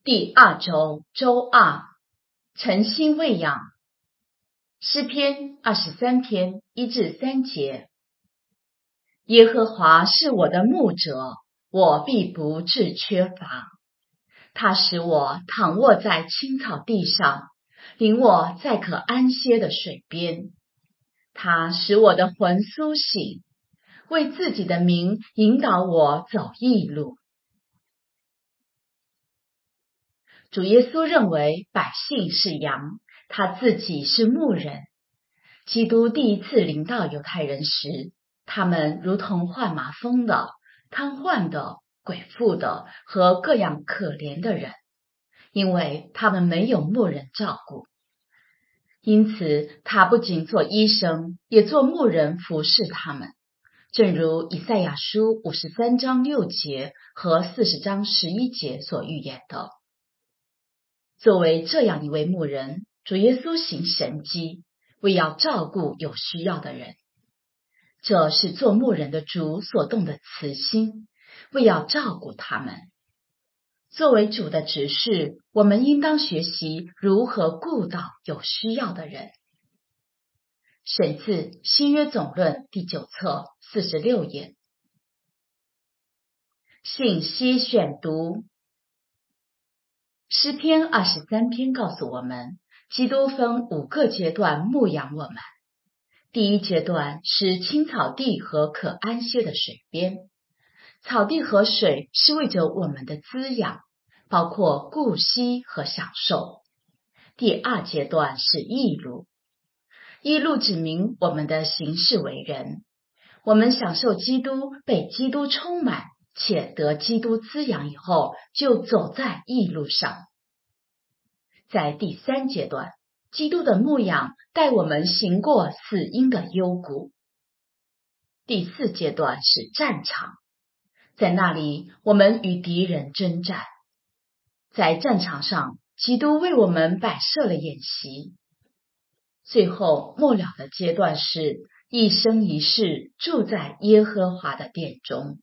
第二周周二，诚心喂养。诗篇23篇1至3节。耶和华是我的牧者，我必不致缺乏。他使我躺卧在青草地上，领我在可安歇的水边。他使我的魂苏醒，为自己的名引导我走义路。主耶稣认为百姓是羊，他自己是牧人。基督第一次临到犹太人时，他们如同患麻风的、瘫痪的、鬼妇的和各样可怜的人，因为他们没有牧人照顾。因此，他不仅做医生，也做牧人服侍他们，正如以赛亚书53章6节和40章11节所预言的。作为这样一位牧人，主耶稣行神迹，为要照顾有需要的人。这是做牧人的主所动的慈心，为要照顾他们。作为主的执事，我们应当学习如何顾到有需要的人。选自新约总论第9册46页。信息选读。诗篇23篇告诉我们，基督分5个阶段牧养我们。第一阶段是青草地和可安歇的水边。草地和水是为着我们的滋养，包括顾惜和享受。第二阶段是义路。义路指明我们的行事为人。我们享受基督，被基督充满，且得基督滋养以后，就走在义路上。在第三阶段，基督的牧养带我们行过死荫的幽谷。第四阶段是战场，在那里我们与敌人征战。在战场上，基督为我们摆设了演习。最后末了的阶段是一生一世住在耶和华的殿中。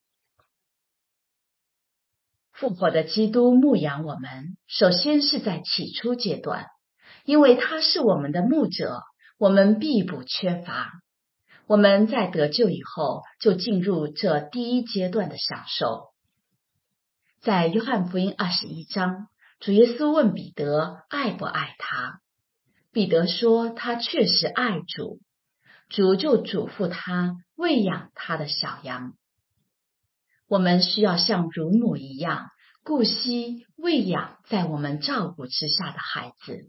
复活的基督牧养我们，首先是在起初阶段，因为他是我们的牧者，我们必不缺乏。我们在得救以后，就进入这第一阶段的享受。在约翰福音21章，主耶稣问彼得爱不爱他。彼得说他确实爱主，主就嘱咐他喂养他的小羊。我们需要像乳母一样顾惜喂养在我们照顾之下的孩子。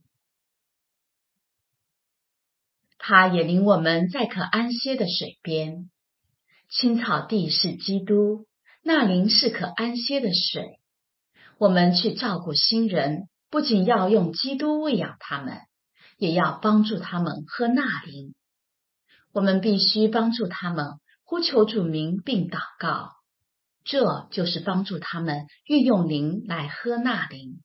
他也领我们在可安歇的水边。青草地是基督，那灵是可安歇的水。我们去照顾新人，不仅要用基督喂养他们，也要帮助他们喝那灵。我们必须帮助他们呼求主名并祷告，这就是帮助他们运用灵来喝那灵。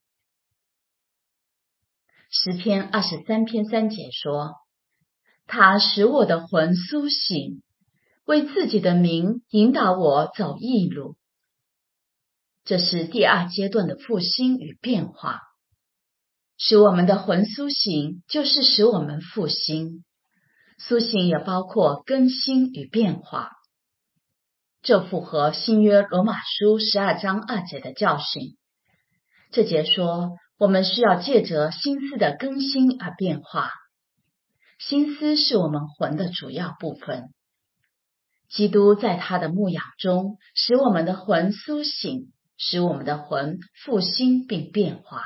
诗篇23篇3节说，他使我的魂苏醒，为自己的名引导我走义路。这是第二阶段的复兴与变化。使我们的魂苏醒，就是使我们复兴。苏醒也包括更新与变化。这符合新约罗马书12章2节的教训。这节说，我们需要借着心思的更新而变化。心思是我们魂的主要部分。基督在他的牧养中，使我们的魂苏醒，使我们的魂复兴并变化。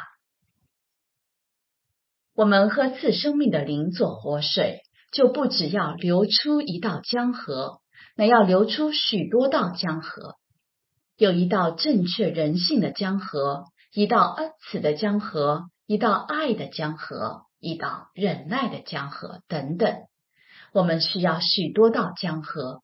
我们喝赐生命的灵做活水，就不只要流出一道江河，乃要流出许多道江河。有一道正确人性的江河，一道恩慈的江河，一道爱的江河，一道忍耐的江河等等。我们需要许多道江河。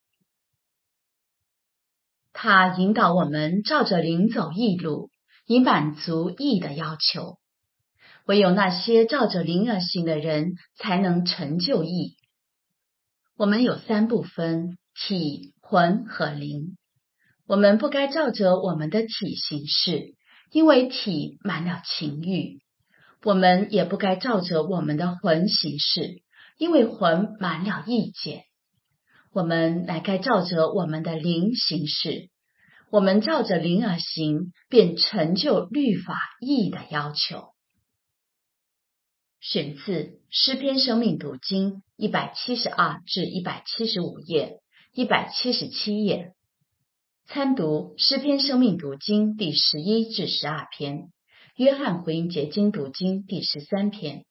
他引导我们照着灵走义路，以满足义的要求。唯有那些照着灵而行的人，才能成就义。我们有3部分：体、魂和灵。我们不该照着我们的体行事， 因为体满了情欲；我们也不该照着我们的魂行事，因为魂满了意见。我们乃该照着我们的灵行事，我们照着灵而行，便成就律法义的要求。选自诗篇生命读经172至175页，177页。参读诗篇生命读经第11至12篇，约翰福音结经读经第13篇。